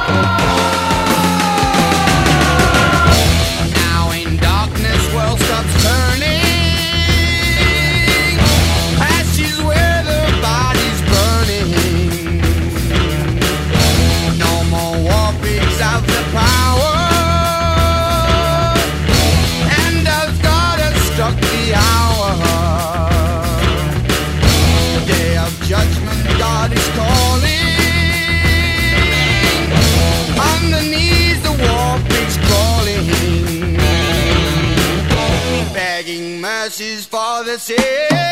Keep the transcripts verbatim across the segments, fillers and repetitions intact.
Now in darkness, world stops turning. Ashes where the body's burning. No more war pigs have the power. And as God has struck the hour, day of judgment, God is calling. On the knees, the war pigs crawling, begging mercies for the sins.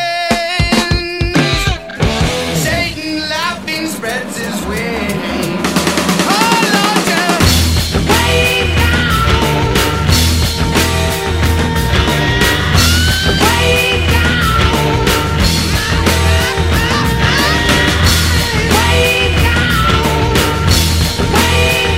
Satan laughing spreads his wings. Oh Lord, just wait down, wait down, wait down, wait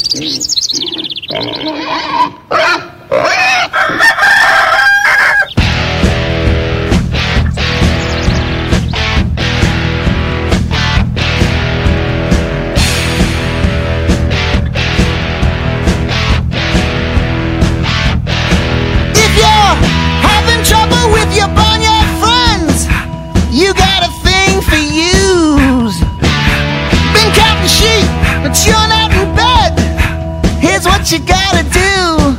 You gotta do.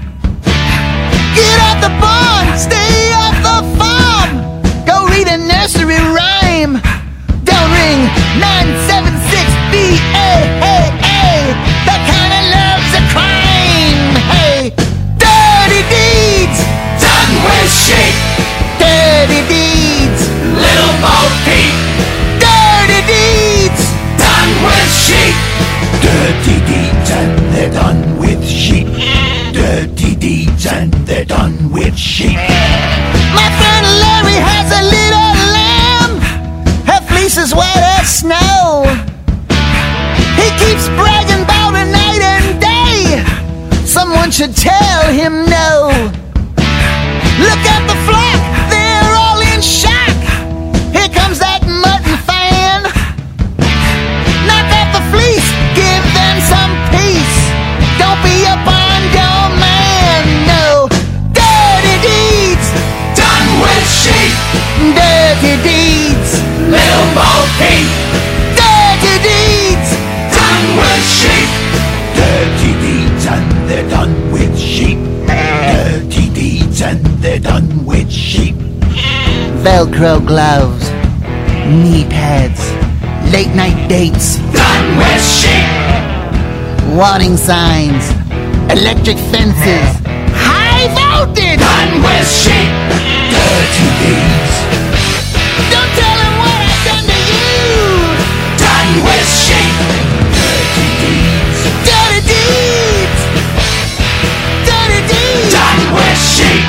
Get off the barn, stay off the farm. Go read a nursery rhyme. Don't ring nine seven six B A A A. That kind of love's a crime. Hey, dirty deeds Done with sheep. Dirty deeds Little Bo Peep. Dirty deeds Done with sheep. Dirty deeds and they're done with sheep. Dirty deeds and they're done with sheep. My friend Larry has a little lamb. Her fleece is white as snow. He keeps bragging about her night and day. Someone should tell him no. Look at the flock, they're all in shock. Here comes that mutton fan. Knock out the fleece, give them some peace. Don't be a barn door man, no. Dirty deeds Done with sheep. Dirty deeds Little Bo Peep. Dirty deeds Done with sheep. Dirty deeds and they're done with sheep. Dirty deeds and they're done with sheep. Velcro gloves, knee pads, late night dates, Done with sheep. warning signs, electric fences, high voltage. Done with sheep. Dirty deeds. Don't tell him what I've done to you. Done with sheep. Dirty deeds. Dirty deeds Dirty deeds Done with sheep.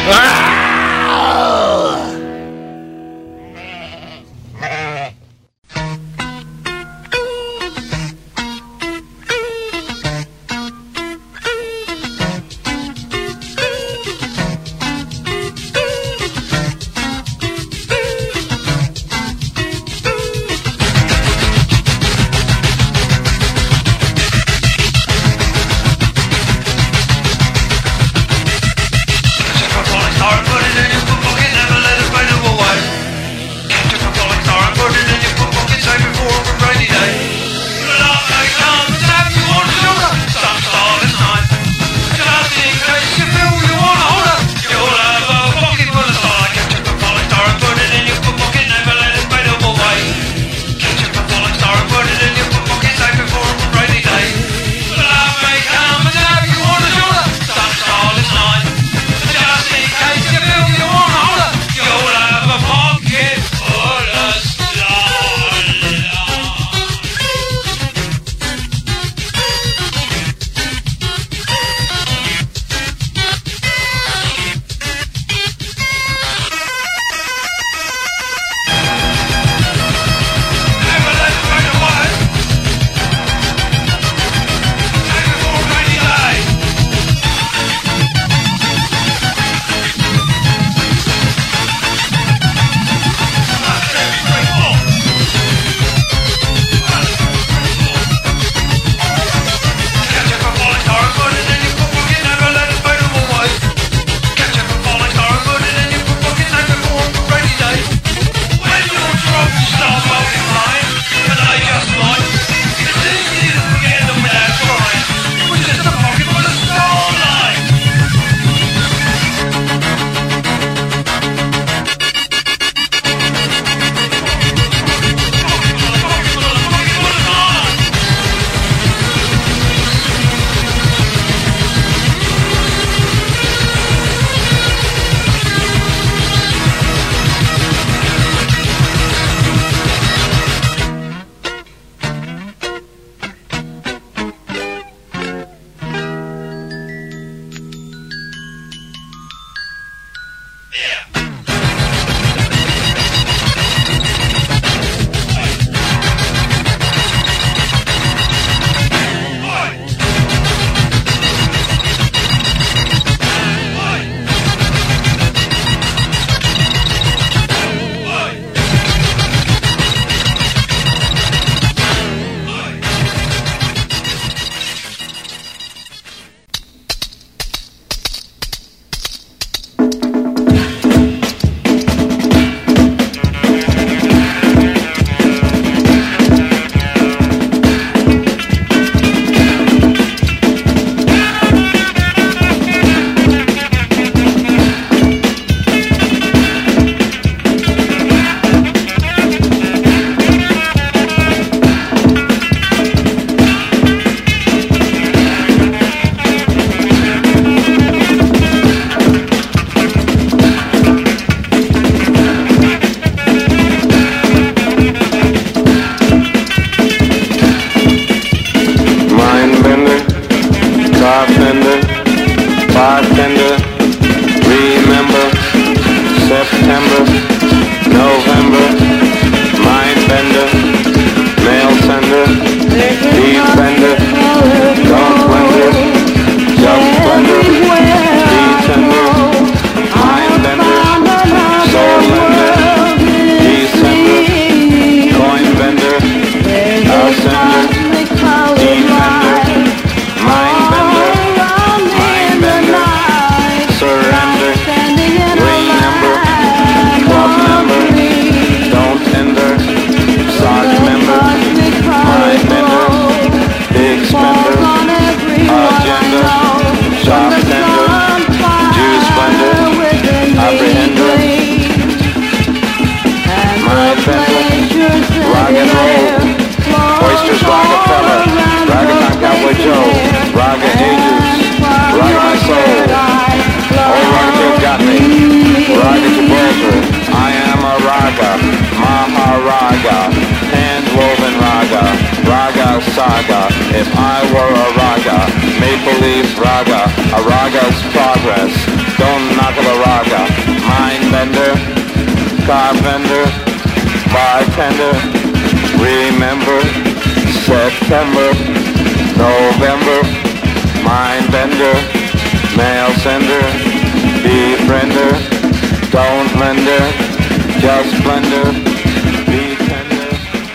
If I were a raga, Maple Leaf raga, a raga's progress. Don't knock it a raga. Mind bender, car vendor, bartender. Remember September, November. Mind bender, mail sender, befriender. Don't lender, just blender. Be tender.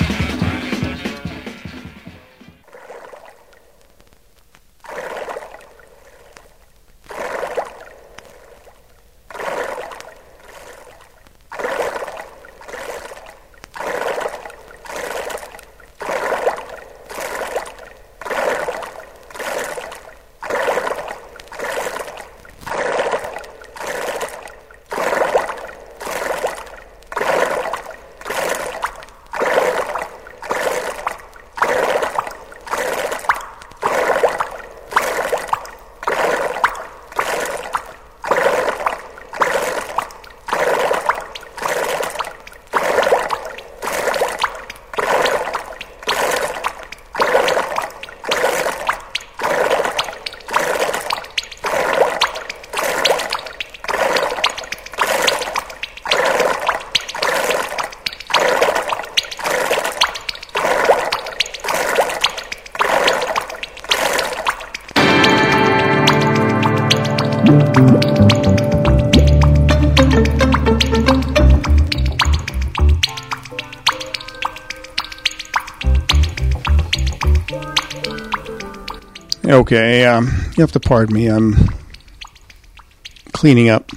Okay, um, you have to pardon me. I'm cleaning up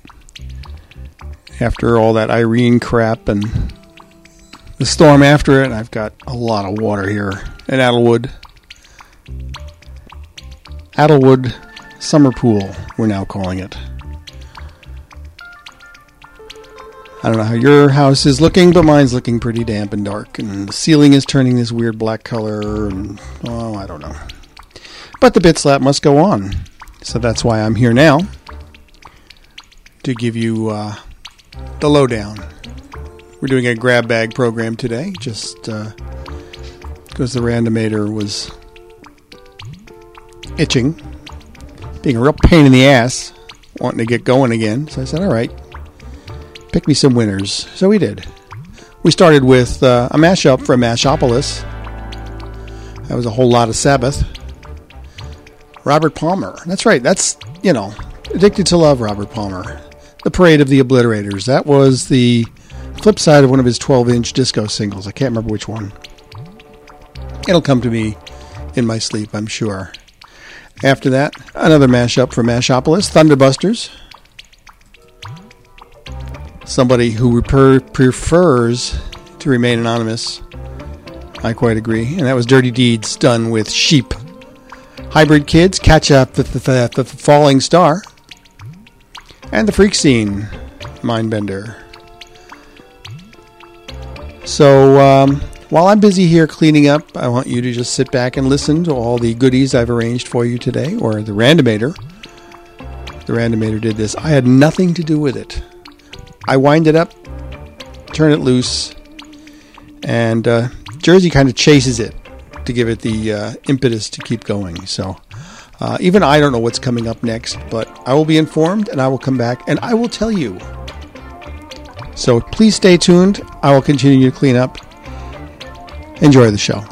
after all that Irene crap and the storm after it. I've got a lot of water here at Addlewood. Addlewood Summer Pool, we're now calling it. I don't know how your house is looking, but mine's looking pretty damp and dark. And the ceiling is turning this weird black color. And, oh, I don't know. But the Bit Slap must go on. So that's why I'm here now. To give you uh, the lowdown. We're doing a grab bag program today. Just uh, because the Randomator was itching. Being a real pain in the ass. Wanting to get going again. So I said, all right. Pick me some winners. So we did. We started with uh, a mashup from Mashopolis. That was a whole lot of Sabbath. Robert Palmer. That's right. That's, you know, Addicted to Love, Robert Palmer. The Parade of the Obliterators. That was the flip side of one of his twelve-inch disco singles. I can't remember which one. It'll come to me in my sleep, I'm sure. After that, another mashup from Mashopolis, Thunderbusters. Somebody who per- prefers to remain anonymous. I quite agree. And that was Dirty Deeds done with Sheep. Hybrid Kids, Catch Up the, the, the, the Falling Star. And the Freak Scene, Mindbender. So, um, while I'm busy here cleaning up, I want you to just sit back and listen to all the goodies I've arranged for you today, or the Randomator. The Randomator did this. I had nothing to do with it. I wind it up, turn it loose, and uh, Jersey kind of chases it to give it the uh, impetus to keep going. So uh, even I don't know what's coming up next, but I will be informed, and I will come back, and I will tell you. So please stay tuned. I will continue to clean up. Enjoy the show.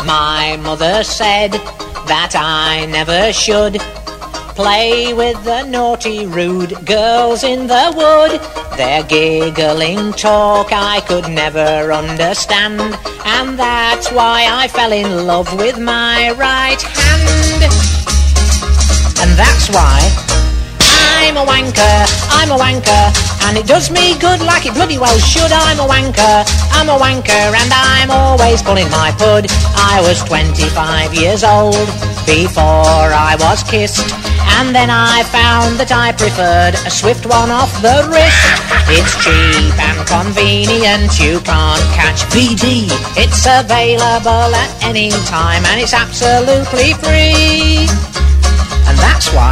My mother said that I never should play with the naughty, rude girls in the wood. Their giggling talk I could never understand, and that's why I fell in love with my right hand. And that's why I'm a wanker, I'm a wanker, and it does me good like it bloody well should. I'm a wanker, I'm a wanker, and I'm always pulling my pud. I was twenty-five years old before I was kissed, and then I found that I preferred a swift one off the wrist. It's cheap and convenient, you can't catch V D. It's available at any time and it's absolutely free. And that's why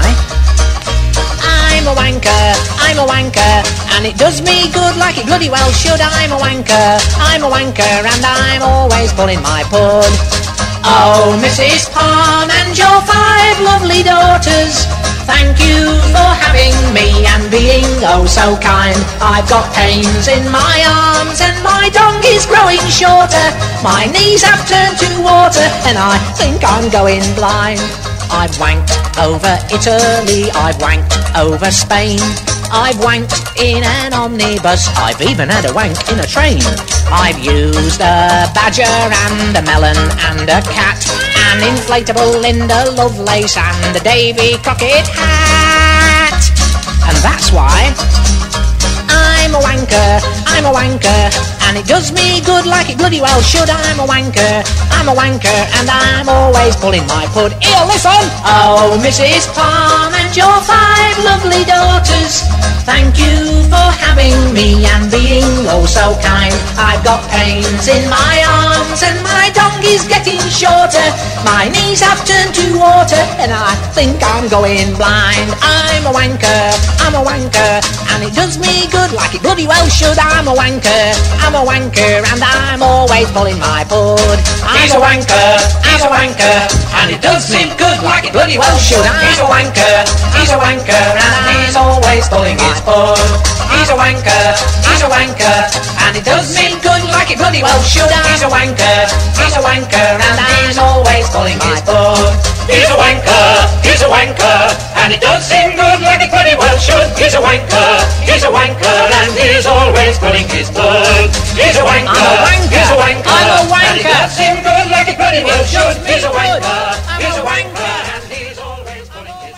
I'm a wanker, I'm a wanker, and it does me good like it bloody well should. I'm a wanker, I'm a wanker, and I'm always pulling my pud. Oh, Missus Palm and your five lovely daughters, thank you for having me and being oh so kind. I've got pains in my arms and my dong is growing shorter. My knees have turned to water and I think I'm going blind. I've wanked over Italy, I've wanked over Spain, I've wanked in an omnibus, I've even had a wank in a train. I've used a badger and a melon and a cat, an inflatable Linda Lovelace and a Davy Crockett hat. And that's why I'm a wanker, I'm a wanker, and it does me good like it bloody well should. I'm a wanker, I'm a wanker, and I'm always pulling my pud. Here, listen! Oh, Missus Palm and your five lovely daughters, thank you for having me and being oh so kind. I've got pains in my arms and my dong is getting shorter. My knees have turned to water and I think I'm going blind. I'm a wanker, I'm a wanker, and it does me good like it bloody well should. I'm a wanker, I'm a wanker, and I'm always pulling my pud. I'm a wanker, I'm a wanker, and it does seem good like it bloody well should. He's a wanker, he's a wanker, and he's always pulling his pud. He's a wanker, he's a wanker, and it does seem good like it bloody well should. He's a wanker, he's a wanker, and he's always pulling his pud. He's a wanker, he's a wanker, and it does seem good like it bloody well should. He's a wanker, he's a wanker, and he's always pulling his pud. He's a wanker, he's a wanker, I'm a wanker, and it does seem good like it bloody well should. He's a wanker, he's a wanker, and he's always pulling his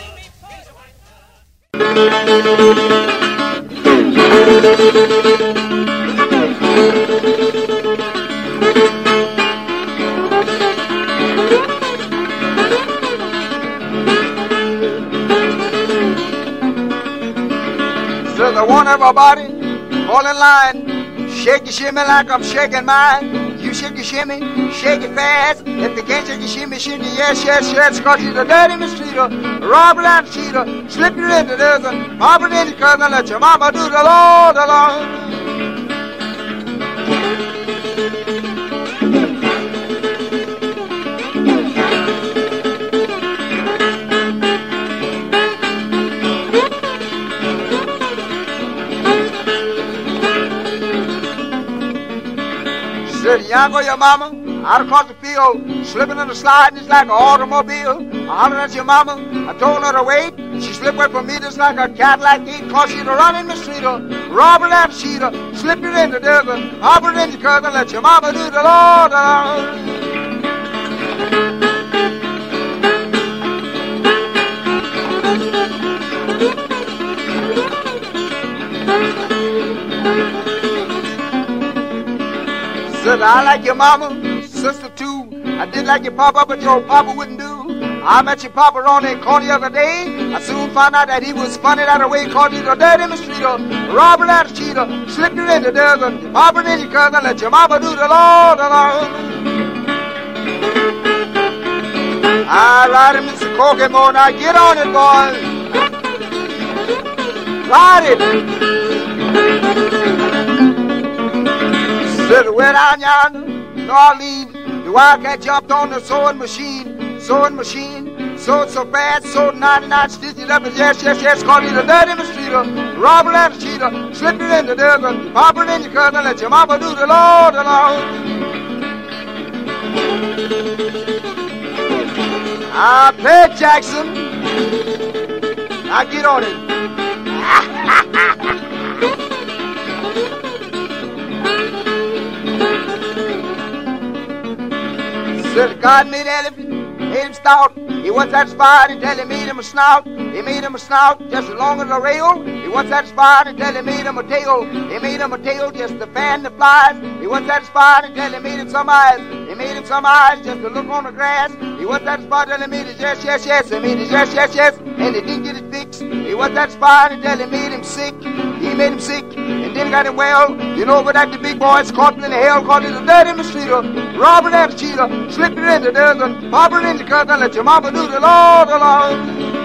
pud. Says I want everybody fall in line, shake your shimmy like I'm shaking mine. You shake your shimmy, shake it fast. If they can't shake your shimmy, shake your yes, yes, yes. Cause she's a dirty mistreater, robber and cheater. Slip you into this and pop it in your cousin, let your mama do the Lord alone. Said, young or your mama, out across the field, slipping in the slide, and it's like an automobile. I hollered at your mama, I told her to wait. She slipped away from me just like a Cadillac gate, cause she'd run in the street, robber and cheater, slip it in the desert, hop it in your cousin, let your mama do the Lord alone. Said, I like your mama, sister too. I did like your papa, but your papa wouldn't do. I met your papa on that corner the other day. I soon found out that he was funny that away, cause he's a dirty mistreater, robber and a cheater. Slipped it in the desert, your papa and your cousin, let your mama do the Lord alone. All right, Mister Kokomo, now get on it, boys. Ride it. Said, way down yonder, New Orleans, the wildcat jumped on the sewing machine, sewing machine, sewed so fast, sewed ninety-nine stitches up his yes, yes, yes, called he's a dirty mistreater, robber and a cheater, slipped it in the desert, pop it in your cousin, let your mama do the Lord alone. I play Jackson. Now get on it. Said God made elephant, made him stout. He wasn't satisfied until he made him a snout. He made him a snout just as long as a rail. He wasn't satisfied until he made him a tail. He made him a tail just to fan the flies. He wasn't satisfied until he made him some eyes. He made him some eyes just to look on the grass. He wasn't satisfied until he made his yes, yes, yes. He made his yes, yes, yes, and he didn't get it fixed. He wasn't satisfied until he made him sick. He made him sick and then got him well. You know what that the big boys caught him in the hell, caught him the dirty mosquito, robbing and a cheater, slipping into dozen, popping into cousin, let your mama do the Lord, the Lord.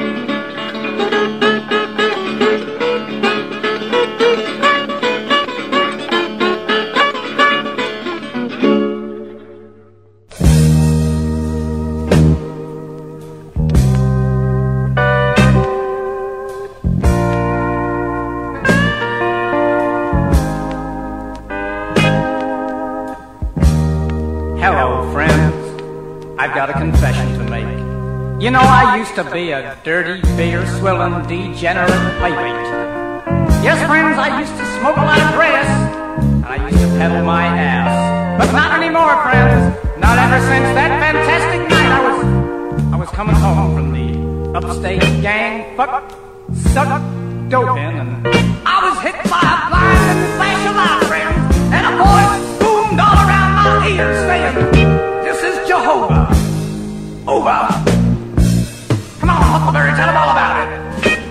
Hello, friends. I've got a confession to make. You know, I used to be a dirty, beer-swilling, degenerate playwright. Yes, friends, I used to smoke a lot of grass, and I used to pedal my ass. But not anymore, friends. Not ever since that fantastic night I was... I was coming home from the upstate gang fuck, suck, dope in, and I was hit by a blinding flash of light, friends, and a voice boomed all around my ears saying, "This is Jehovah. Over. Come on, Huckleberry, tell them all about it."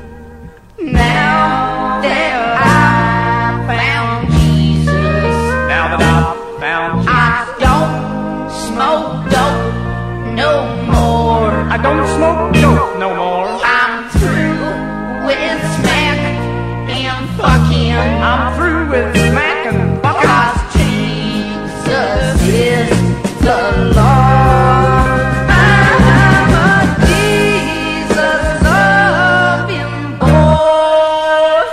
Now that I found Jesus, Now that I've found Jesus, I don't smoke dope no more. I don't smoke dope no more. I'm through with smack and fucking. I'm through with smack and fucking. 'Cause Jesus is the Lord. I'm a Jesus loving boy.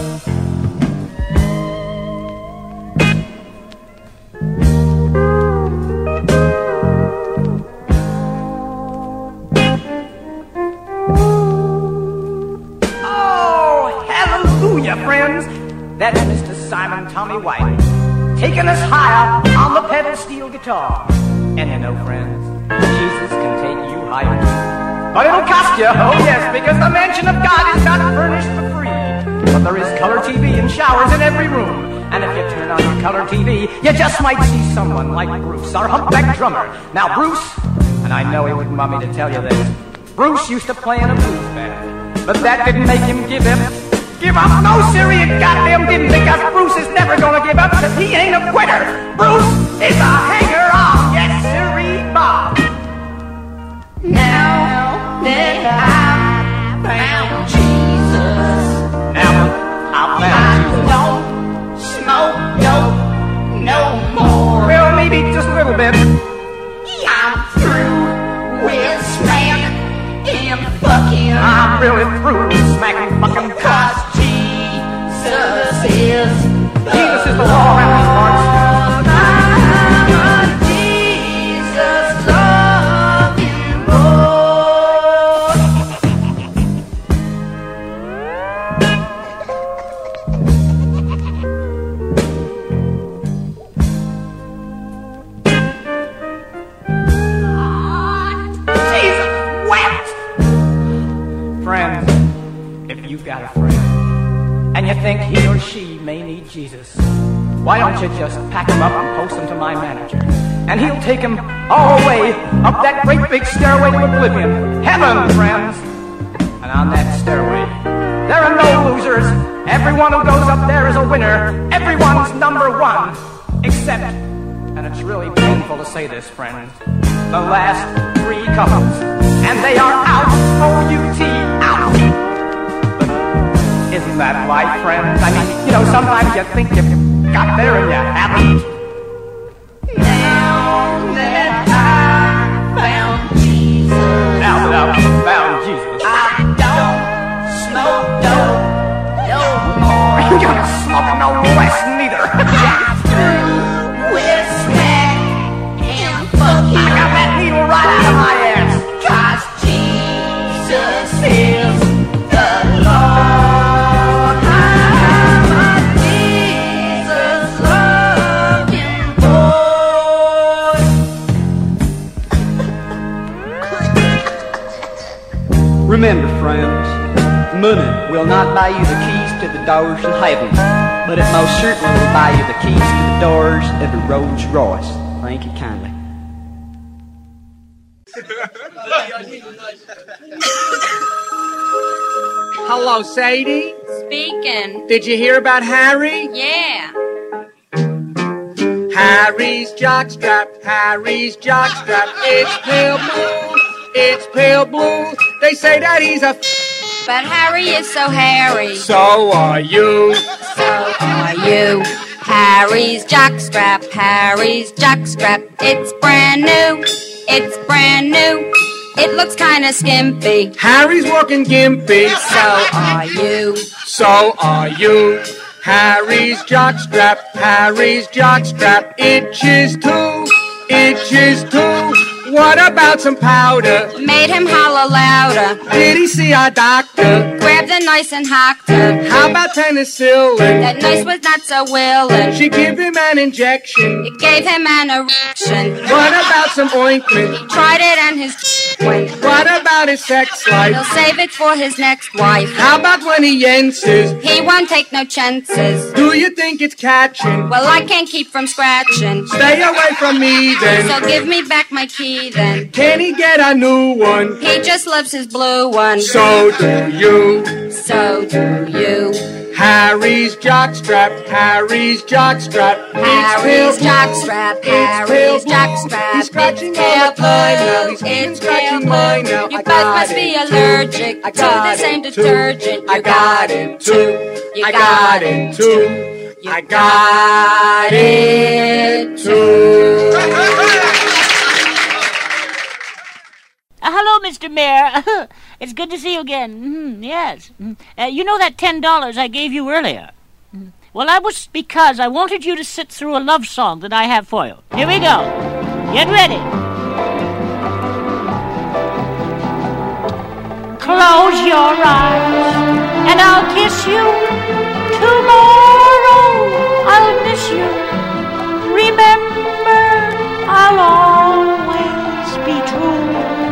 Oh, hallelujah, friends. That's Mister Simon Tommy White, taking us higher on the pedal steel guitar. And you know, friends, Jesus can take you higher too. But it'll cost you, oh yes, because the mansion of God is not furnished for free. But there is color T V and showers in every room. And if you turn on your color T V, you just might see someone like Bruce, our humpback drummer. Now Bruce, and I know he wouldn't want me to tell you this, Bruce used to play in a blues band. But that didn't make him give up. Give up? No, sir, he goddamn didn't, because Bruce is never gonna give up, because he ain't a quitter. Bruce is a hanger-on. Yes, sir, Bob. Now that I found Jesus, Now I I found Jesus. don't smoke dope no more. Well, maybe just a little bit. I'm through with smack and fucking. I'm really through with smacking fucking cock. 'Cause Jesus is the Jesus is the law around these parts. I'm a Jesus loving boy. Jesus wept. Friends, if you've got a friend and you think he or she may need Jesus, why don't you just pack him up and post him to my manager? And he'll take him all the way up that great big stairway to oblivion. Heaven, friends. And on that stairway, there are no losers. Everyone who goes up there is a winner. Everyone's number one. Except, and it's really painful to say this, friends, the last three couples. And they are out. O U T, out. Isn't that right, friends? I mean, you know, sometimes you think you got there and you haven't. Now that I found Jesus, Now that I've found Jesus, I don't smoke dope no more. you're gonna smoke no less neither. I'm through with smack and fucking. not buy you the keys to the doors of heaven, but it most certainly will buy you the keys to the doors of the Rolls Royce. Thank you kindly. Hello, Sadie. Speaking. Did you hear about Harry? Yeah. Harry's jockstrap, Harry's jockstrap. It's pale blue, it's pale blue. They say that he's a f- But Harry is so hairy. So are you. So are you. Harry's jockstrap, Harry's jockstrap. It's brand new, it's brand new. It looks kinda skimpy. Harry's walking gimpy. So are you. So are you. Harry's jockstrap, Harry's jockstrap. Itches too, itches too. What about some powder? Made him holler louder. Did he see our doctor? Grabbed a nice and hocked her. How about penicillin? That nice was not so willing. She gave him an injection. It gave him an erection. What about some ointment? He tried it and his went. What about his sex life? He'll save it for his next wife. How about when he yenses? He won't take no chances. Do you think it's catching? Well, I can't keep from scratching. Stay away from me then. So give me back my key then. Can he get a new one? He just loves his blue one. So do you. So do you. Harry's jockstrap, Harry's jockstrap. Harry's jockstrap, Harry's jockstrap. He's scratching all the time now. He's even scratching mine now. You both must be allergic to the same detergent. I got it too. You I got it too. I got it too. Uh, hello, Mister Mayor. It's good to see you again. Mm-hmm, yes. Mm-hmm. Uh, you know that ten dollars I gave you earlier? Mm-hmm. Well, that was because I wanted you to sit through a love song that I have for you. Here we go. Get ready. Close your eyes and I'll kiss you. Tomorrow I'll miss you. Remember, I'll always be true.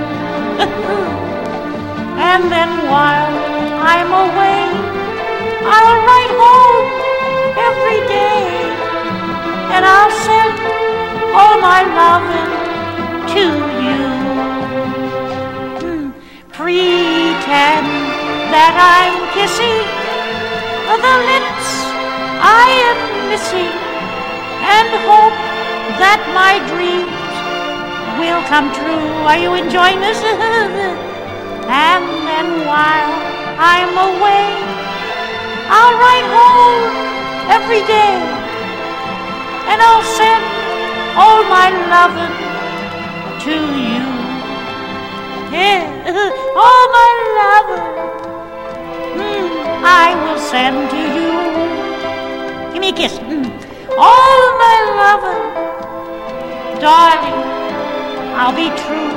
And then while I'm away, I'll write home every day, and I'll send all my loving to you. Hmm. Pretend that I'm kissing the lips I am missing, and hope that my dreams will come true. Are you enjoying this? And then while I'm away, I'll write home every day, and I'll send all my loving to you. Yeah, all my loving mm, I will send to you. Give me a kiss. Mm. All my loving, darling, I'll be true.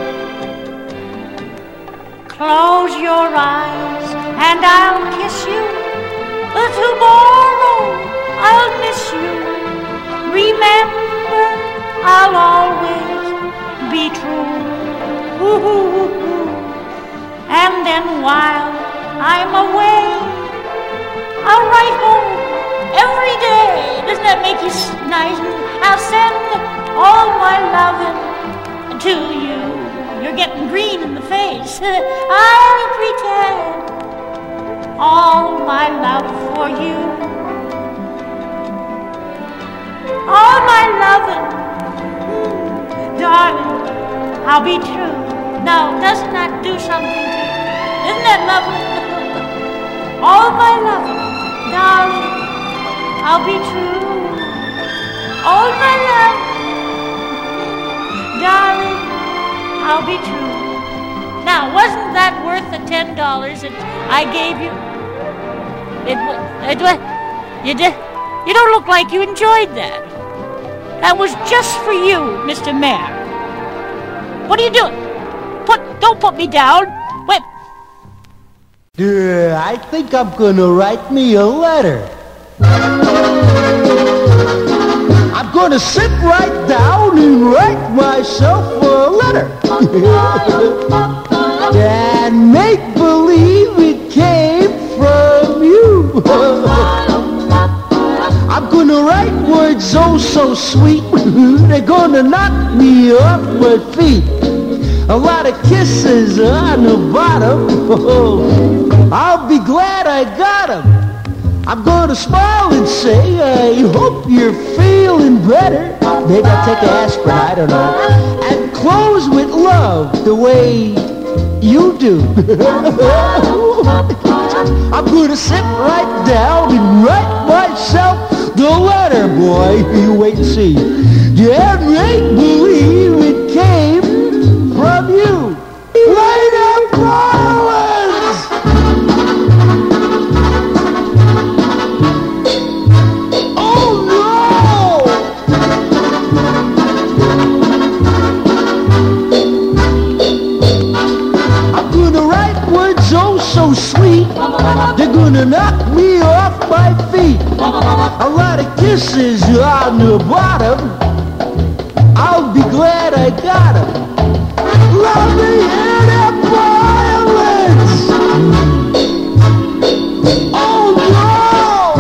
Close your eyes and I'll kiss you. Tomorrow I'll miss you. Remember, I'll always be true. Ooh. And then while I'm away, I'll write home every day. Doesn't that make you nice? I'll send all my loving to you. You're getting green in the face. I'll pretend all my love for you. All my loving, mm, darling, I'll be true. No, doesn't that do something to you? Isn't that lovely? All my loving, darling, I'll be true. All my love, darling, I'll be true. Now, wasn't that worth the ten dollars that I gave you? It it was. You did. You don't look like you enjoyed that. That was just for you, Mister Mayor. What are you doing? Put don't put me down. Wait. Uh, I think I'm gonna write me a letter. I'm gonna sit right down and write myself a letter. And make believe it came from words, oh so sweet, they're gonna knock me off my feet. A lot of kisses on the bottom, oh, I'll be glad I got 'em. I'm gonna smile and say, I hope you're feeling better. Maybe I'll take an aspirin, I don't know. And close with love the way you do. I'm gonna sit right down and write myself the letter, boy. You wait and see. Yeah, make believe it came from you. Later, Collins! Oh no! I'm gonna write words oh so sweet, they're gonna knock me off my feet. A lot of kisses on the bottom, I'll be glad I got 'em. Let me hear that violence! Oh no!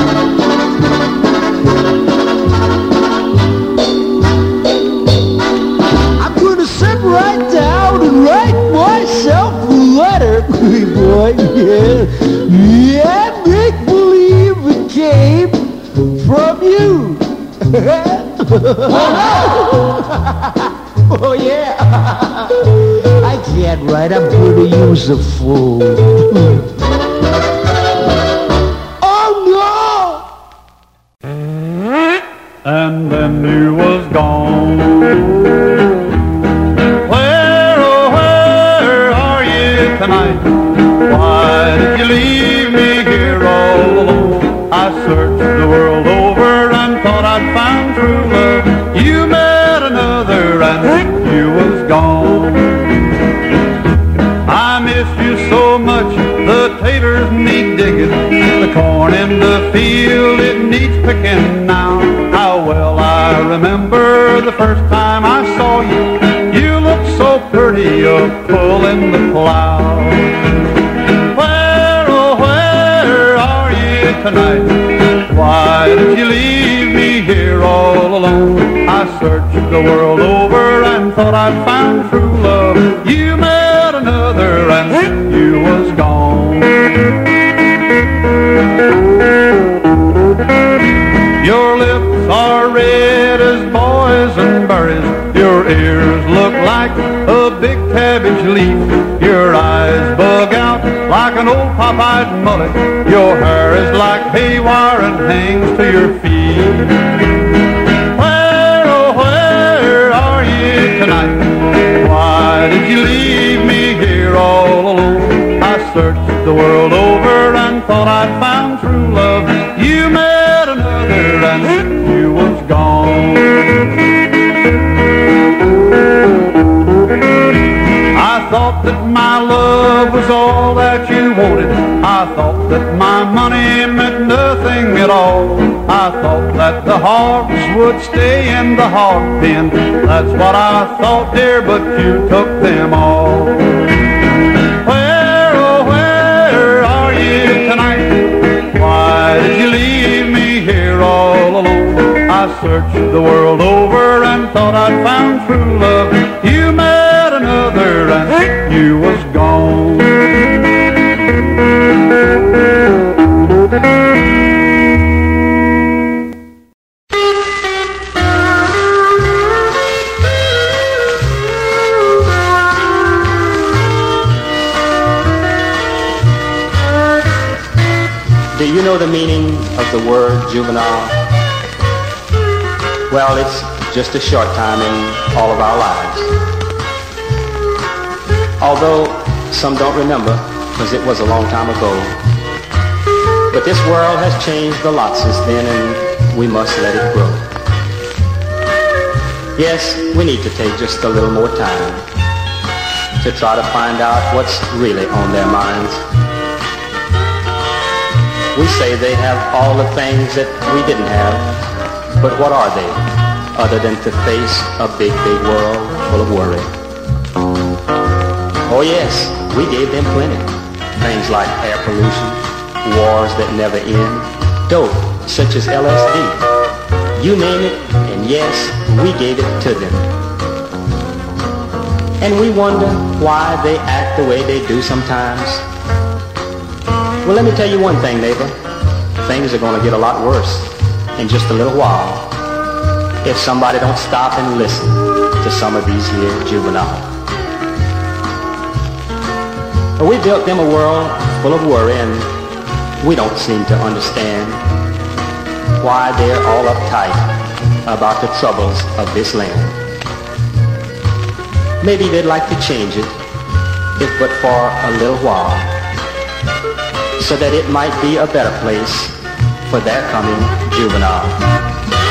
I'm gonna sit right down and write myself a letter, boy, yeah. Yeah, make believe it came from you. Oh yeah. I can't write, I'm gonna use the phone. Oh no! And then you was gone. Where, oh where are you tonight? Why did you leave me here all alone? I searched the world over and thought I'd found true love. You met another and you was gone. I miss you so much, the taters need digging, the corn in the field, it needs picking now. How well I remember the first time I saw you. You looked so pretty, you're pulling the plow. Where, oh where are you tonight? Why did you leave me here all alone? I searched the world over and thought I'd found true love. You met another and you was gone. Your lips are red as boys and berries. Your ears look like a big cabbage leaf. Your eyes bug out like an old pop-eyed mullet. Your hair is like haywire and hangs to your feet. Where, oh where are you tonight? Why did you leave me here all alone? I searched the world over and thought I'd found true love. You met another and you was gone. I thought that my love was all that you wanted. I thought that my money meant nothing at all. I thought that the hogs would stay in the hog pen. That's what I thought, dear, but you took them all. Where, oh where are you tonight? Why did you leave me here all alone? I searched the world over and thought I'd found true love. You met another and you was gone. Do you know the meaning of the word juvenile? Well, it's just a short time in all of our lives. Although some don't remember, because it was a long time ago. But this world has changed a lot since then, and we must let it grow. Yes, we need to take just a little more time to try to find out what's really on their minds. We say they have all the things that we didn't have, but what are they, other than to face a big, big world full of worry? Oh yes, we gave them plenty. Things like air pollution, wars that never end, dope such as L S D, You name it, and yes, we gave it to them. And we wonder why they act the way they do sometimes. Well, let me tell you one thing, neighbor. Things are going to get a lot worse in just a little while if somebody don't stop and listen to some of these here juveniles. We built them a world full of worry, and we don't seem to understand why they're all uptight about the troubles of this land. Maybe they'd like to change it, if but for a little while, so that it might be a better place for their coming juvenile.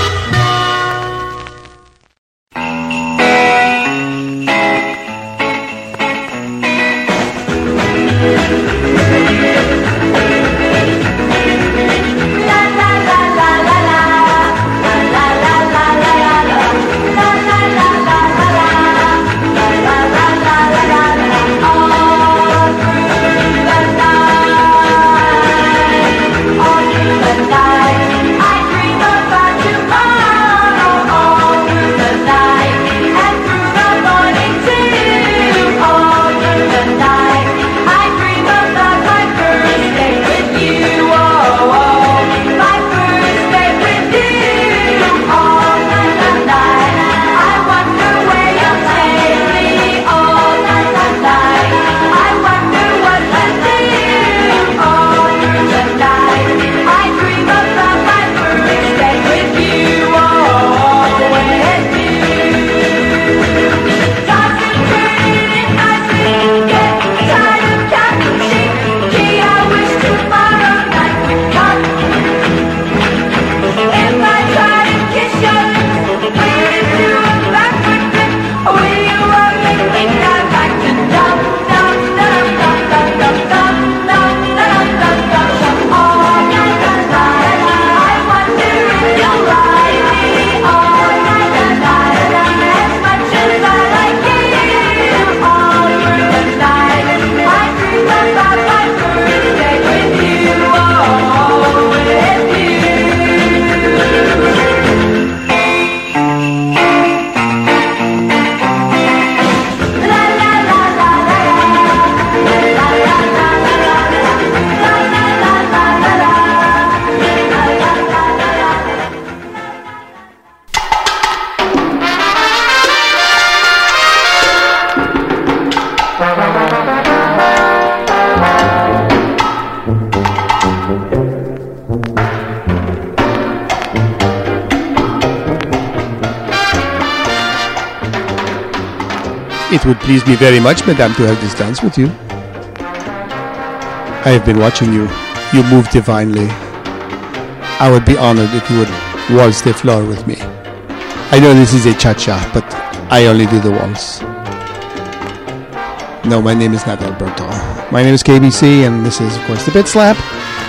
It would please me very much, madame, to have this dance with you. I have been watching you. You move divinely. I would be honored if you would waltz the floor with me. I know this is a cha-cha, but I only do the waltz. No, my name is not Alberto. My name is K B C, and this is, of course, the Bit Slap.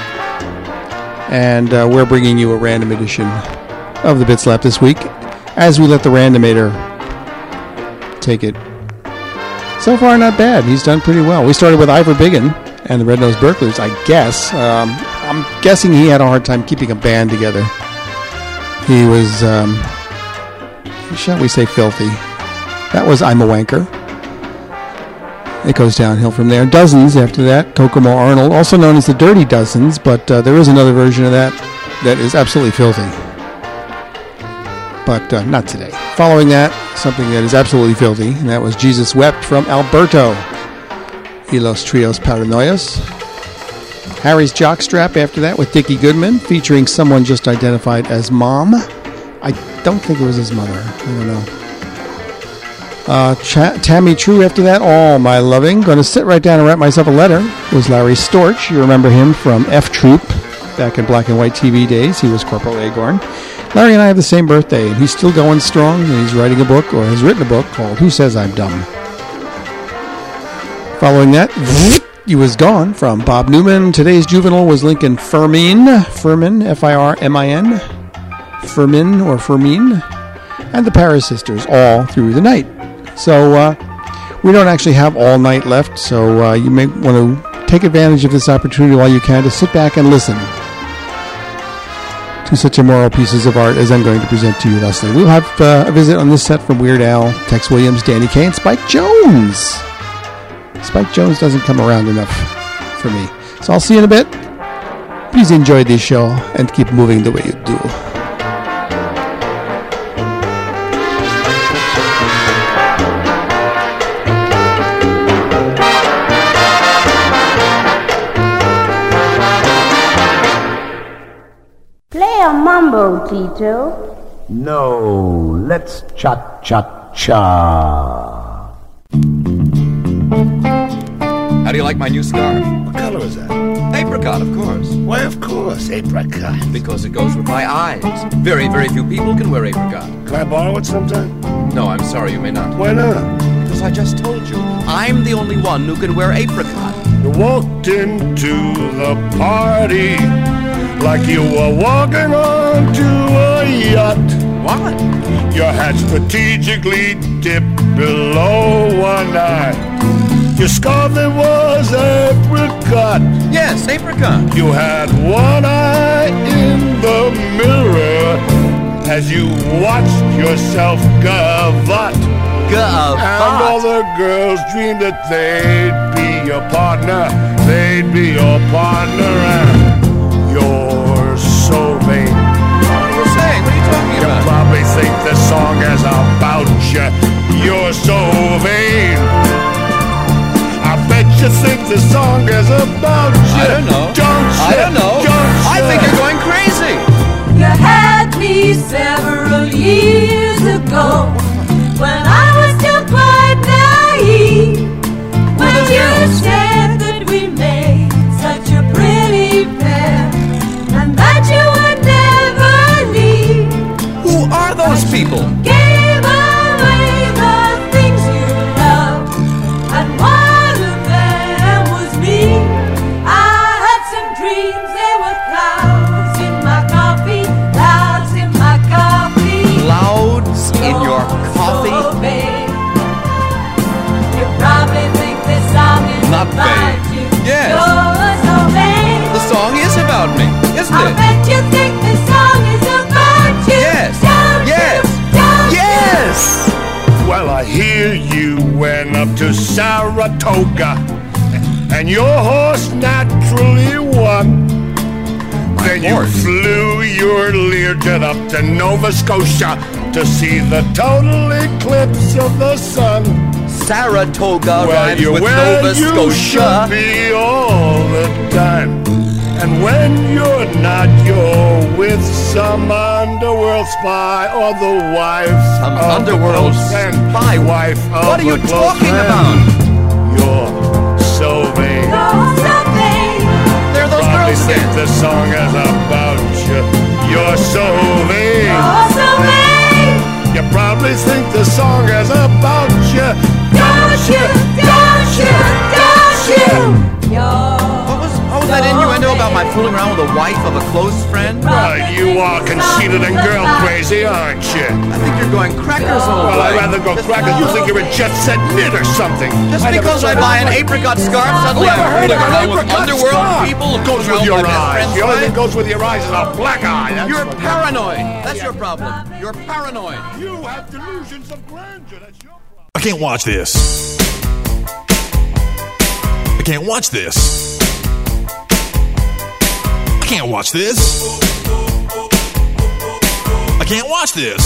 And uh, we're bringing you a random edition of the Bit Slap this week, as we let the randomator take it. So far, not bad. He's done pretty well. We started with Ivor Biggin and the Red-Nosed Burglars, I guess. Um, I'm guessing he had a hard time keeping a band together. He was, um, shall we say, filthy. That was I'm a Wanker. It goes downhill from there. Dozens after that. Kokomo Arnold, also known as the Dirty Dozens, but uh, there is another version of that that is absolutely filthy. But uh, not today. Following that, something that is absolutely filthy, and that was Jesus Wept from Alberto. Y los Trios Paranoias. Harry's Jockstrap after that with Dickie Goodman, featuring someone just identified as Mom. I don't think it was his mother. I don't know. Uh, Ch- Tammy True after that, All My Loving. Going to sit right down and write myself a letter. It was Larry Storch. You remember him from F Troop back in black and white T V days. He was Corporal Agorn. Larry and I have the same birthday, and he's still going strong, and he's writing a book, or has written a book, called Who Says I'm Dumb? Following that, he was gone from Bob Newman. Today's juvenile was Lincoln Firmin, Firmin, F I R M I N, Firmin or Firmin, and the Paris Sisters, All Through the Night. So uh, we don't actually have all night left, so uh, you may want to take advantage of this opportunity while you can to sit back and listen Two such immoral pieces of art as I'm going to present to you thusly. We'll have uh, a visit on this set from Weird Al, Tex Williams, Danny Kaye, and Spike Jones. Spike Jones doesn't come around enough for me. So I'll see you in a bit. Please enjoy this show and keep moving the way you do. Play a mambo, Tito. No, let's cha-cha-cha. How do you like my new scarf? What color is that? Apricot, of course. Why, of course, apricot. Because it goes with my eyes. Very, very few people can wear apricot. Can I borrow it sometime? No, I'm sorry, you may not. Why not? Because I just told you, I'm the only one who can wear apricot. You walked into the party like you were walking onto a yacht. What? Your hat strategically dipped below one eye. Your scarf, it was apricot. Yes, apricot. You had one eye in the mirror as you watched yourself gavotte. Gavotte. And all the girls dreamed that they'd be your partner. They'd be your partner, and you're so vain. What are you saying? What are you talking You about? probably think the song is about you. You're so vain. I bet you think the song is about you. I don't know. Don't you? I don't know. Don't you? I think you're going crazy. You had me several years ago when I was still quite naive. When you said that we made such a pretty pair and that you would never leave. Who are those people? Gave away the things you love, and one of them was me. I had some dreams, they were clouds in my coffee, clouds in my coffee. Clouds in your coffee? So vain. You probably think this song is Not about vain. you. Yes. You're so vain. The song is about me, isn't I it? bet you think this song is about you. Yes. Don't Yes. you? Don't Yes. Well, I hear you went up to Saratoga, and your horse naturally won. Then you horse? flew your Learjet up to Nova Scotia to see the total eclipse of the sun. Saratoga Well, rhymes you're with where Nova you Scotia. should be all the time. And when you're not, you're with some underworld spy or the wife Some of underworld the close friend. spy. Wife of What are you the close talking friend. about? You're so vain. You're so vain. There are those Probably girls think again. the song is about you. You're so vain. You're so vain. You probably think the song is about you. Don't you? Don't you? Don't you? You're What was, what was that innuendo about my fooling around with the wife of a close friend? Well, you are conceited and girl crazy, aren't you? I think you're going crackers all Well, I'd way. rather go crackers. You think you're a jet set knit or something? Just I never because I said buy an that. apricot scarf, suddenly Whoever I'm heard fooling of an around with apricot underworld scarf? people. It goes with around your my best eyes. friend's The only thing wife. that goes with your eyes is a black eye. That's You're what- paranoid. That's your problem. You're paranoid. You have delusions of grandeur. That's your problem. I can't watch this. I can't watch this. I can't watch this. I can't watch this.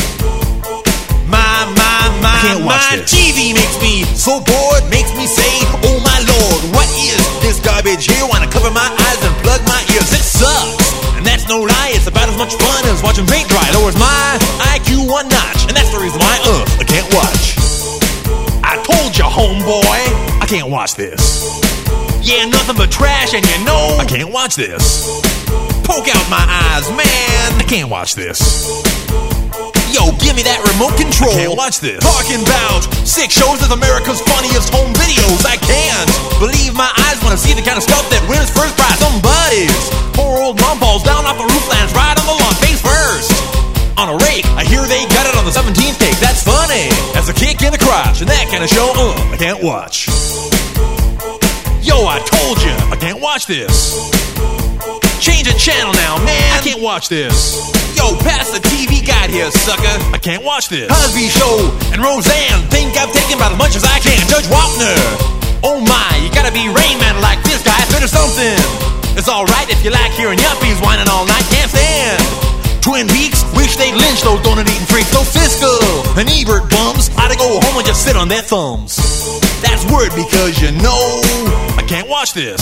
My, my, my, I can't watch my this. T V makes me so bored, makes me say, oh my lord, what is this garbage here? Wanna cover my eyes and plug my ears. It sucks. And that's no lie, it's about as much fun as watching paint dry. Lowers my I Q one notch. And that's the reason why, uh, I can't watch. I told you, homeboy, I can't watch this. Yeah, nothing but trash, and you know I can't watch this. Poke out my eyes, man, I can't watch this. Yo, give me that remote control. I can't watch this. Talking about six shows of America's funniest home videos. I can't believe my eyes when I see the kind of stuff that wins first prize. Somebody's poor old mom falls down off the roof, lands right on the lawn, face first. On a rake, I hear they got it on the seventeenth take. That's funny, as a kick in the crotch. And that kind of show, uh, I can't watch. Yo, I told you, I can't watch this. Change the channel now, man. I can't watch this. Yo, pass the T V guide here, sucker. I can't watch this. Cosby Show and Roseanne think I've taken about as much as I can. Judge Wapner. Oh my, you gotta be Rain Man like this guy. thirty something. It's alright if you like hearing yuppies whining all night. Can't stand. Twin Peaks, wish they'd lynch those donut-eating freaks. Those Siskel and Ebert bums ought to go home and just sit on their thumbs. That's word because you know I can't watch this.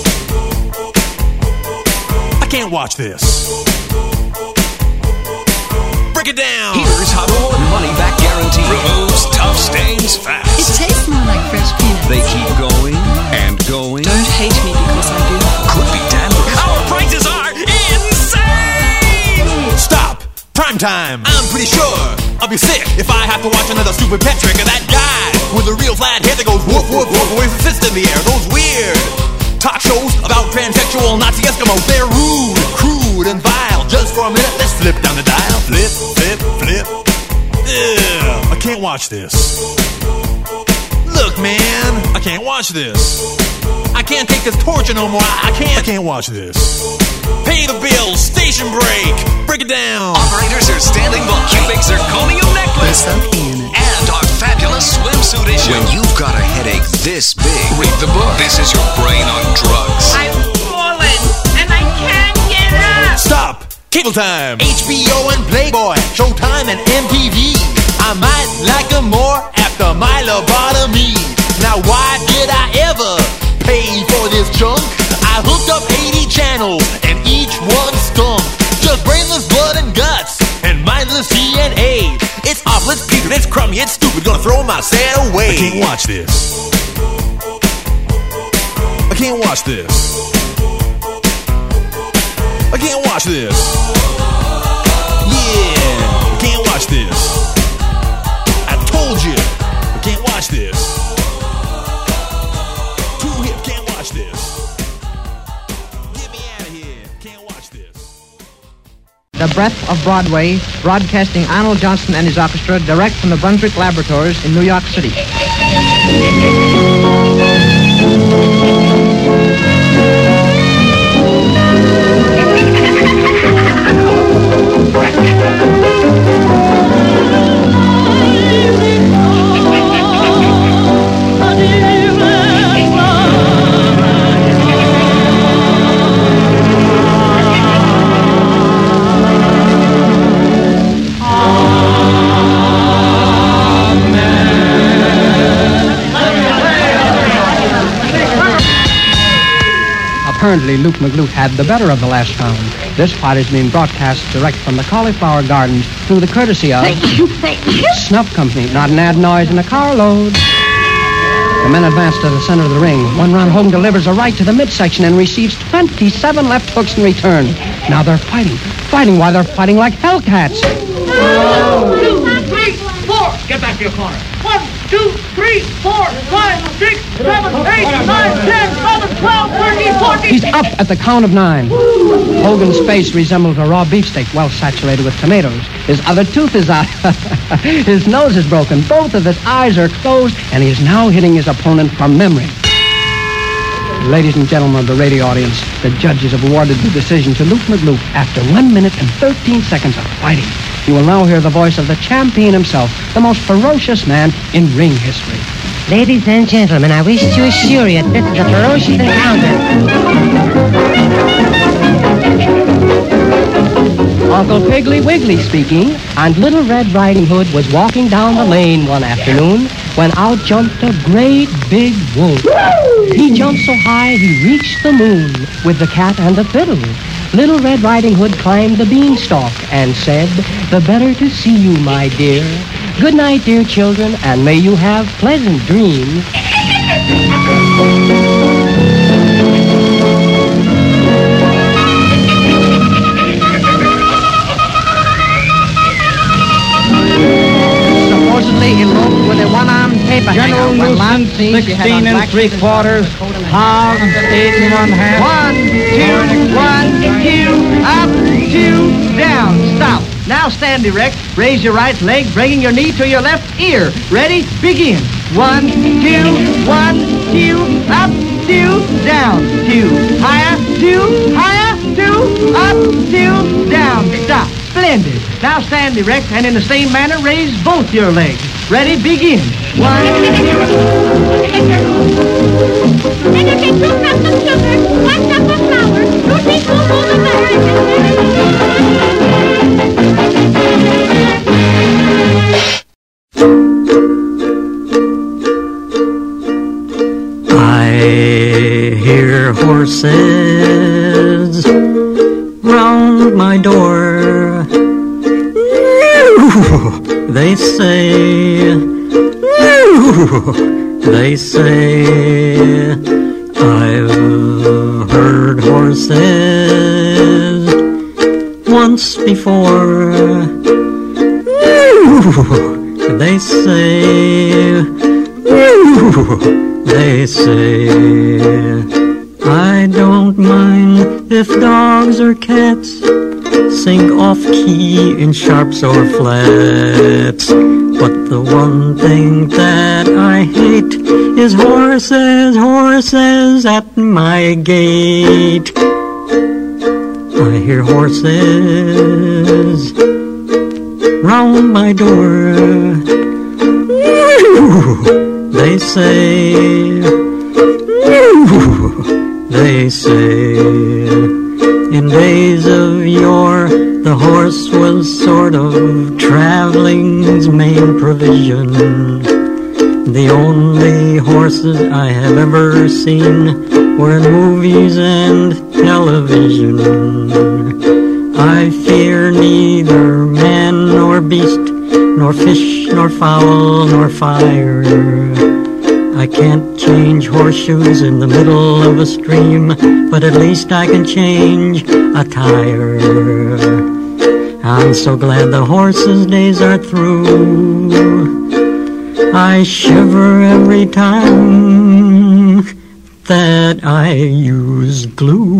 I can't watch this. Break it down. Here's how to avoid money back guarantee. Removes tough stains fast. It tastes more like fresh peanuts. They keep going and going. Don't hate me because I do. Could be dandruff. Our prices are insane. Stop. Prime time. I'm pretty sure I'll be sick if I have to watch another stupid pet trick of that guy with a real flat head that goes woof woof woof with his fist in the air. Those weird talk shows about transsexual Nazi Eskimos. They're rude, crude, and vile. Just for a minute, let's flip down the dial. Flip, flip, flip. Ugh, I can't watch this. Look, man, I can't watch this. I can't take this torture no more. I can't. I can't watch this. Pay the bill. Station break. Break it down. Operators are standing by. Cubic zirconium necklace. And our fabulous swimsuit issue. When you've got a headache this big, read the book. This is your brain on drugs. I'm falling and I can't get up. Stop. Cable time. H B O and Playboy. Showtime and M T V. I might like them more after my lobotomy. Now why did I ever pay for this junk? I hooked up eighty channels and each one stunk. Just brainless blood and guts and mindless D N A. It's awful, it's putrid, it's crummy, it's stupid. Gonna throw my set away. I can't watch this. I can't watch this. I can't watch this. Yeah, I can't watch this. I told you, I can't watch this. Too hip, can't watch this. Get me out of here, can't watch this. The Breath of Broadway, broadcasting Arnold Johnson and his orchestra direct from the Brunswick Laboratories in New York City. Apparently, Luke McLuke had the better of the last round. This part is being broadcast direct from the Cauliflower Gardens through the courtesy of... Thank you, thank you. Snuff Company, not an ad noise in a carload. The men advance to the center of the ring. One round, Hogan delivers a right to the midsection and receives twenty-seven left hooks in return. Now they're fighting. Fighting while they're fighting like hellcats. One, two, three, four. Get back to your corner. One, two, three, four, five, six, seven, eight, nine, ten, eleven, twelve, thirteen, fourteen. He's up at the count of nine. Hogan's face resembles a raw beefsteak well saturated with tomatoes. His other tooth is out. His nose is broken. Both of his eyes are closed, and he is now hitting his opponent from memory. Ladies and gentlemen of the radio audience, the judges have awarded the decision to Luke McLuke after one minute and thirteen seconds of fighting. You will now hear the voice of the champion himself, the most ferocious man in ring history. Ladies and gentlemen, I wish to assure you this is a ferocious encounter. Uncle Piggly Wiggly speaking, and Little Red Riding Hood was walking down the lane one afternoon when out jumped a great big wolf. He jumped so high he reached the moon with the cat and the fiddle. Little Red Riding Hood climbed the beanstalk and said, "The better to see you, my dear. Good night, dear children, and may you have pleasant dreams." Supposedly eloped with a one-armed paper hanger. General Newsom, sixteen and three quarters, half, eight and one half. One, two, one, two, up, two, down. Stop. Now stand erect. Raise your right leg, bringing your knee to your left ear. Ready? Begin. One, two, one, two, up, two, down, two, higher, two, higher, two, up, two, down, stop. Splendid. Now stand erect and in the same manner raise both your legs. Ready, begin. One, Then you take two cups of sugar, one cup of flour, two teaspoons of butter. I hear horses round my door. They say, they say, I've heard horses once before. They say, they say, I don't mind if dogs or cats sing off key in sharps or flats. But the one thing that I hate is horses, horses at my gate. I hear horses round my door. They say, they say, in days of yore, the horse was sort of traveling's main provision. The only horses I have ever seen were in movies and television. I fear neither man nor beast, nor fish, nor fowl, nor fire. I can't change horseshoes in the middle of a stream, but at least I can change a tire. I'm so glad the horse's days are through. I shiver every time that I use glue.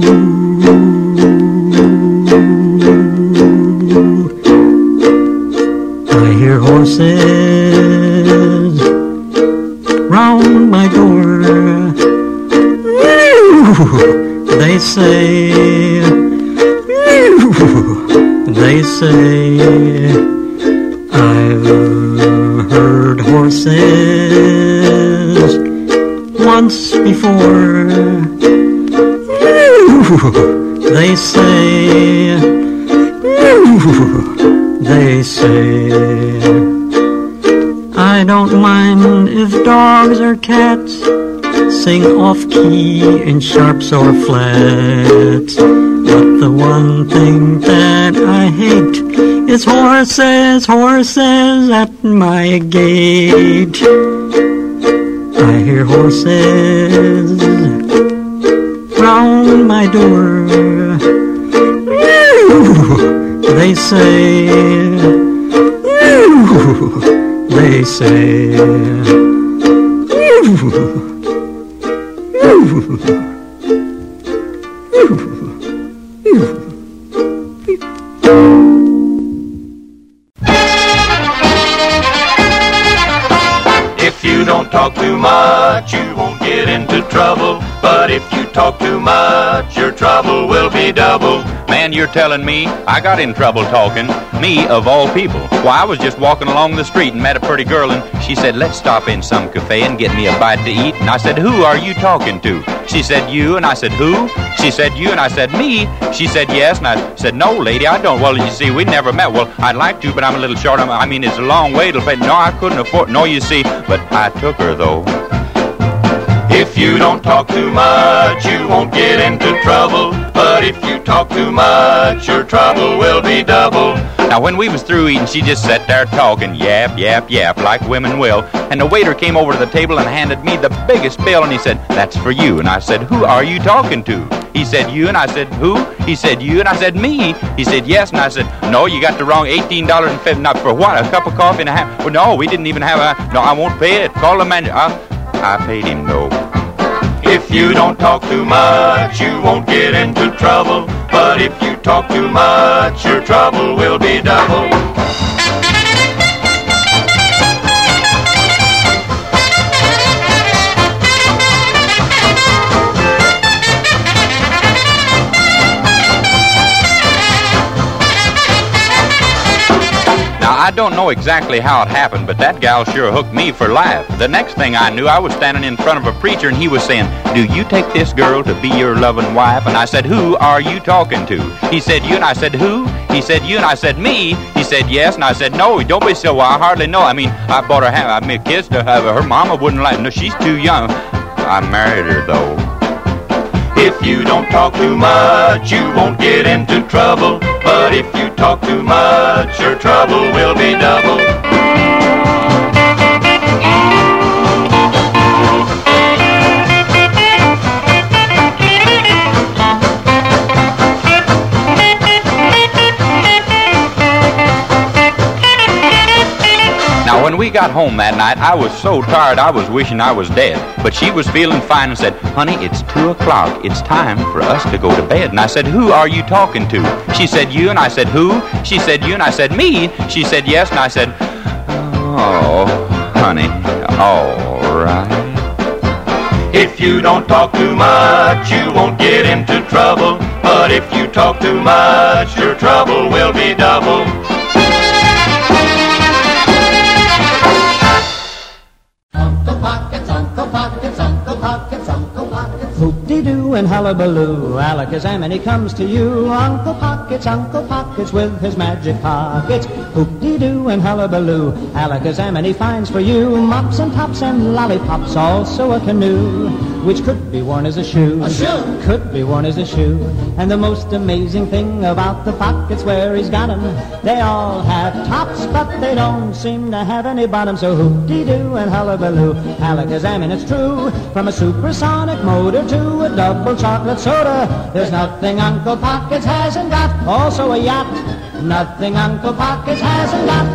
I hear horses round my door. They say, they say, I've heard horses once before. They say, they say, I don't mind if dogs or cats sing off-key in sharps or flats. But the one thing that I hate is horses, horses at my gate. I hear horses round my door. They say, they say, if you don't talk too much, you won't get into trouble. But if you talk too much, your trouble will be double. Man, you're telling me I got in trouble talking, me of all people. Why, I was just walking along the street and met a pretty girl, and she said, let's stop in some cafe and get me a bite to eat. And I said, who are you talking to? She said, you. And I said, who? She said, you. And I said, me. She said, yes. And I said, no, lady, I don't. Well, you see, we never met. Well, I'd like to, but I'm a little short. I mean, it's a long way to pay. No, I couldn't afford. No, you see, but I took her, though. If you don't talk too much, you won't get into trouble. But if you talk too much, your trouble will be double. Now, when we was through eating, she just sat there talking, yap, yap, yap, like women will. And the waiter came over to the table and handed me the biggest bill, and he said, that's for you. And I said, who are you talking to? He said, you. And I said, who? He said, you. And I said, me. He said, yes. And I said, no, you got the wrong eighteen dollars and fifty cents. For what? A cup of coffee and a half? Well, no, we didn't even have a... No, I won't pay it. Call the manager. I, I paid him, no. If you don't talk too much, you won't get into trouble. But if you talk too much, your trouble will be double. don't know exactly how it happened, but that gal sure hooked me for life. The next thing I knew, I was standing in front of a preacher, and he was saying, "Do you take this girl to be your loving wife?" And I said, "Who are you talking to?" He said, "You," and I said, "Who?" He said, "You," and I said, "Me." He said, "Yes," and I said, "No, don't be so, I hardly know. I mean, I bought her, I mean, kids to have her. Her mama wouldn't like, no, she's too young." I married her, though. If you don't talk too much, you won't get into trouble. But if you talk too much, your trouble will be double. Now, when we got home that night, I was so tired I was wishing I was dead. But she was feeling fine and said, "Honey, it's two o'clock. It's time for us to go to bed." And I said, "Who are you talking to?" She said, "You," and I said, "Who?" She said, "You," and I said, "Me." She said, "Yes," and I said, "Oh, honey, all right." If you don't talk too much, you won't get into trouble. But if you talk too much, your trouble will be double. Hoop-dee-doo and hullabaloo, Alakazam comes to you. Uncle Pockets, Uncle Pockets with his magic pockets. Hoop-dee-doo and hullabaloo, Alakazam he finds for you mops and tops and lollipops, also a canoe, which could be worn as a shoe. A shoe? Could be worn as a shoe. And the most amazing thing about the pockets where he's got 'em, they all have tops, but they don't seem to have any bottom. So hoop-dee-doo and hullabaloo, Alakazam, it's true. From a supersonic motor to a double chocolate soda, there's nothing Uncle Pockets hasn't got. Also a yacht, nothing Uncle Pockets hasn't got.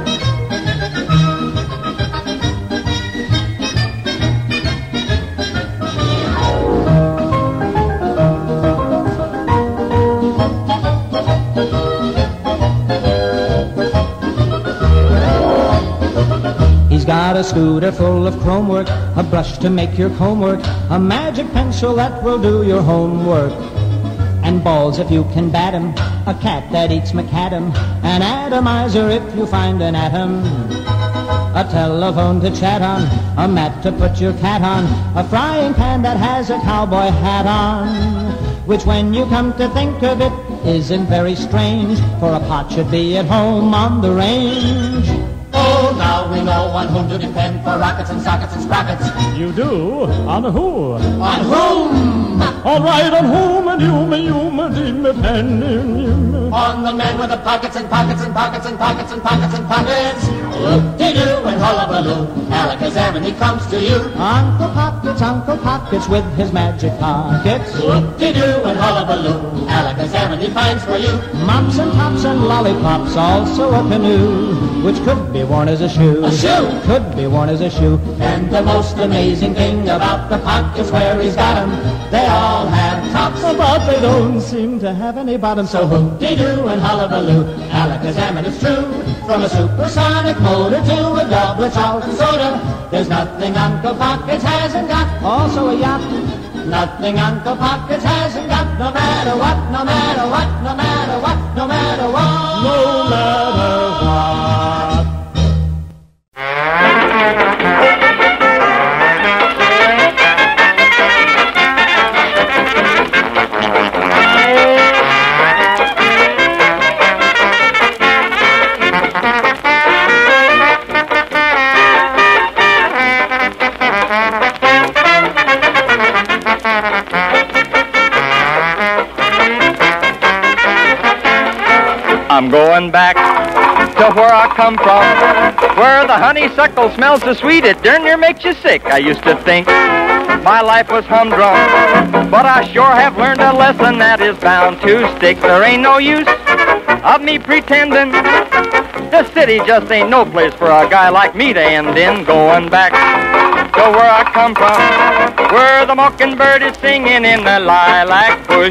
Got a scooter full of chrome work, a brush to make your comb work, a magic pencil that will do your homework, and balls if you can bat 'em, a cat that eats macadam, an atomizer if you find an atom, a telephone to chat on, a mat to put your cat on, a frying pan that has a cowboy hat on, which when you come to think of it isn't very strange, for a pot should be at home on the range. Oh, now we know on whom to depend for rockets and sockets and sprockets. You do? On who? On whom? All right, on whom and you may, you may depend. On the man with the pockets and pockets and pockets and pockets and pockets and pockets. Whoop-de-doo and hullabaloo, Alakazam he comes to you. Uncle Pockets, Uncle Pockets with his magic pockets. Whoop-de-doo and hullabaloo, Alakazam he finds for you mops and tops and lollipops, also a canoe, which could be worn as a shoe. A shoe? Could be worn as a shoe. And the most amazing thing about the pockets where he's got 'em, they all have tops, but they don't seem to have any bottom. So whoop-de-doo and hullabaloo, Alakazam it's true. From a supersonic motor to a double chocolate soda, there's nothing Uncle Pockets hasn't got. Also a yacht, nothing Uncle Pockets hasn't got. No matter what, no matter what, no matter what, no matter what, no matter what. I'm going back to where I come from, where the honeysuckle smells so sweet it darn near makes you sick. I used to think my life was humdrum, but I sure have learned a lesson that is bound to stick. There ain't no use of me pretending the city just ain't no place for a guy like me to end in. Going back to where I come from, where the mockingbird is singing in the lilac bush.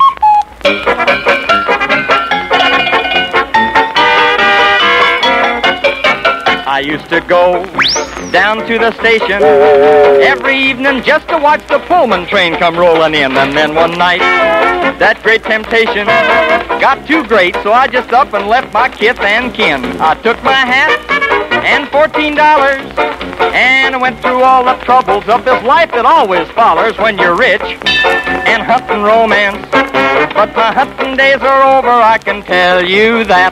I used to go down to the station every evening just to watch the Pullman train come rolling in. And then one night, that great temptation got too great, so I just up and left my kith and kin. I took my hat and fourteen dollars. And I went through all the troubles of this life that always follows when you're rich and hunting romance. But my hunting days are over, I can tell you that.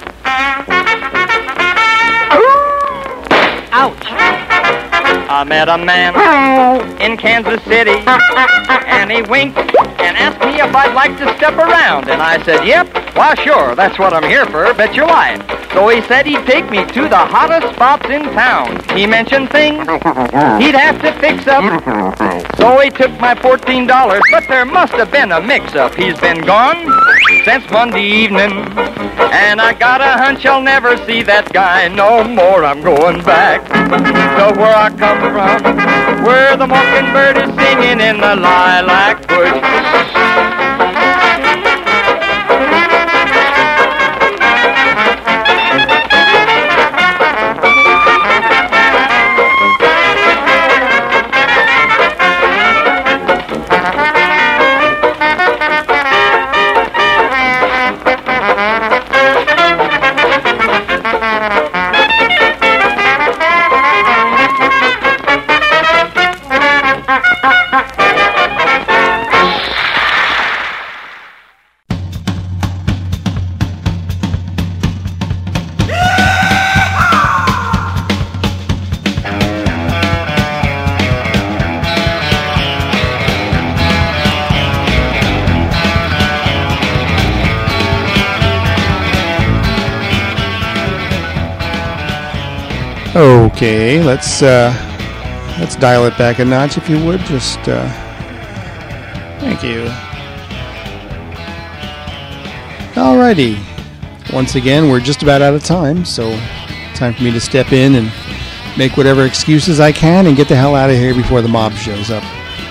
Ouch! I met a man in Kansas City, and he winked and asked me if I'd like to step around. And I said, yep, why sure, that's what I'm here for, bet your life. So he said he'd take me to the hottest spots in town. He mentioned things he'd have to fix up. So he took my fourteen dollars, but there must have been a mix-up. He's been gone since Monday evening, and I got a hunch I'll never see that guy no more. I'm going back to where I come from, where the mockingbird is singing in the lilac bush. Okay, let's uh, let's dial it back a notch, if you would. Just uh, thank you. Alrighty. Once again, we're just about out of time, so time for me to step in and make whatever excuses I can and get the hell out of here before the mob shows up.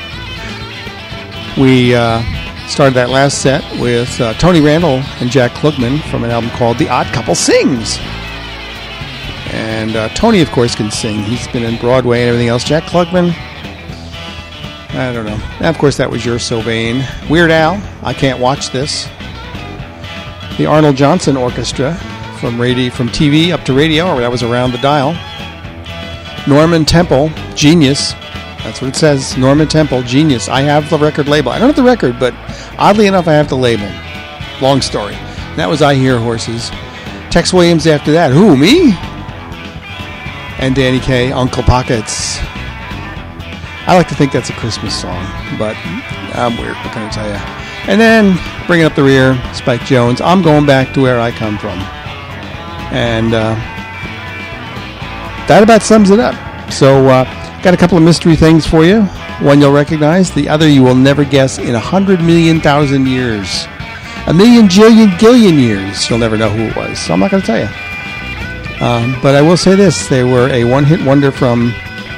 We uh, started that last set with uh, Tony Randall and Jack Klugman from an album called The Odd Couple Sings. And uh, Tony, of course, can sing. He's been in Broadway and everything else. Jack Klugman, I don't know. And of course, that was You're So Vain. Weird Al, I Can't Watch This. The Arnold Johnson Orchestra from radio, from T V up to radio, or that was Around the Dial. Norman Temple, Genius. That's what it says. Norman Temple, Genius. I have the record label. I don't have the record, but oddly enough, I have the label. Long story. And that was I Hear Horses. Tex Williams after that. Who, me? And Danny Kaye, Uncle Pockets. I like to think that's a Christmas song, but I'm weird. What can I tell you? And then, bringing up the rear, Spike Jones, I'm Going Back to Where I Come From. And uh, that about sums it up. So, uh, got a couple of mystery things for you. One you'll recognize, the other you will never guess in a hundred million thousand years. A million jillion gillion years, you'll never know who it was. So I'm not going to tell you. Um, but I will say this, they were a one-hit wonder from,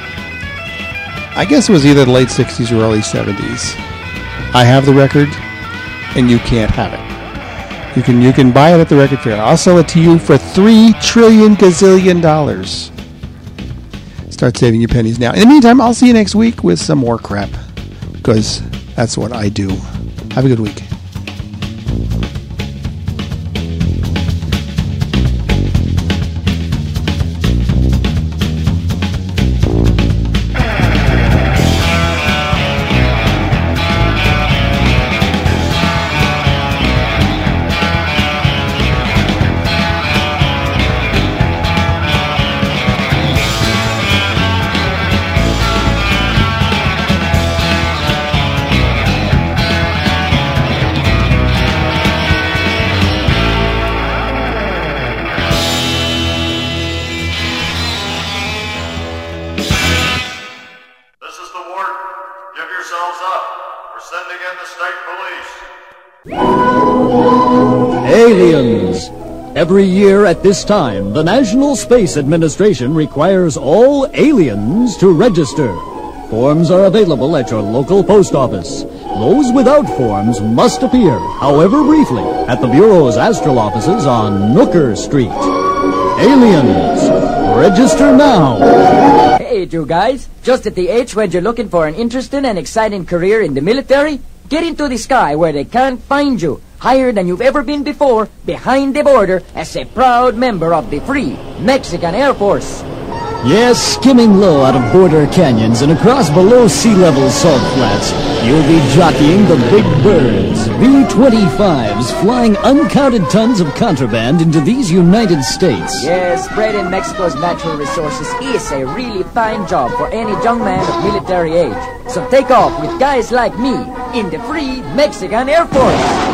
I guess it was either the late sixties or early seventies. I have the record, and you can't have it. You can you can buy it at the record fair. I'll sell it to you for three trillion gazillion dollars. Start saving your pennies now. In the meantime, I'll see you next week with some more crap, because that's what I do. Have a good week. Aliens. Every year at this time, the National Space Administration requires all aliens to register. Forms are available at your local post office. Those without forms must appear, however briefly, at the Bureau's Astral offices on Nooker Street. Aliens, register now. Hey, you guys. Just at the age when you're looking for an interesting and exciting career in the military, get into the sky where they can't find you. Higher than you've ever been before, behind the border, as a proud member of the Free Mexican Air Force. Yes, skimming low out of border canyons and across below sea level salt flats, you'll be jockeying the big birds, B twenty-fives, flying uncounted tons of contraband into these United States. Yes, spreading Mexico's natural resources is a really fine job for any young man of military age. So take off with guys like me in the Free Mexican Air Force.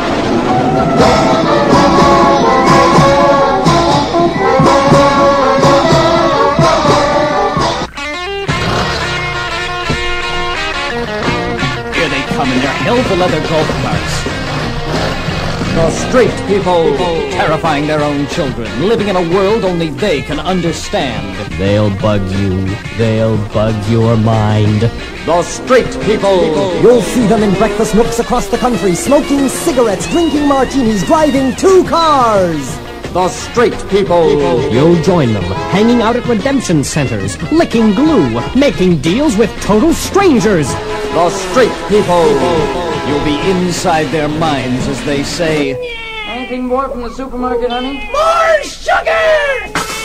Come in their hell-for-leather golf carts. The street people, terrifying their own children, living in a world only they can understand. They'll bug you. They'll bug your mind. The street people. You'll see them in breakfast nooks across the country, smoking cigarettes, drinking martinis, driving two cars. The street people. You'll join them, hanging out at redemption centers, licking glue, making deals with total strangers. The street people. You'll be inside their minds as they say, Anything more from the supermarket, honey? More sugar!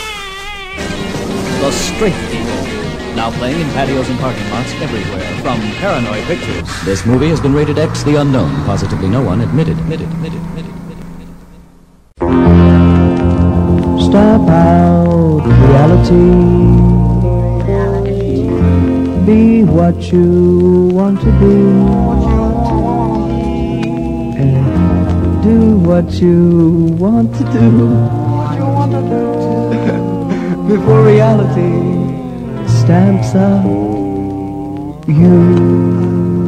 The street people. Now playing in patios and parking lots everywhere from Paranoid Pictures. This movie has been rated X the Unknown. Positively no one admitted. Admitted. Admitted. Admitted. Step out of reality. Be what you want to be. And do what you want to do. Before reality stamps up you.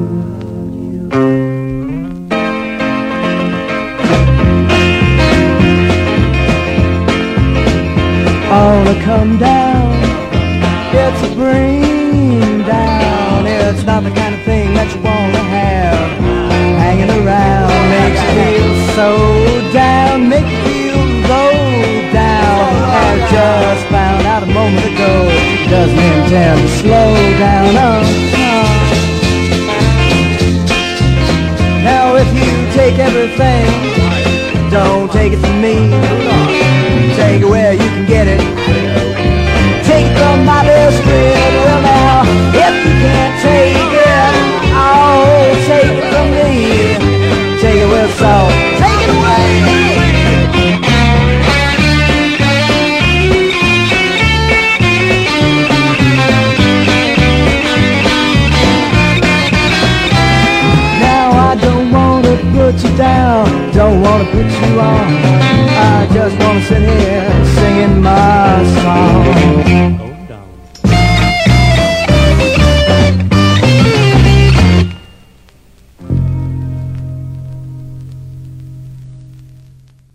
All to come down, it's a bring down. It's not the kind of thing that you want to have hanging around. Makes you feel so down, make you feel low down. I just found out a moment ago, doesn't intend to slow down. Oh, oh. Now if you take everything, don't take it from me. Take it where you can get it. Take it from my best friend. Well now, if you can't take it, oh, take it from me. Take it with salt. Take it away. Now I don't want to put you down, don't want to put you on. I just want to sit here singing my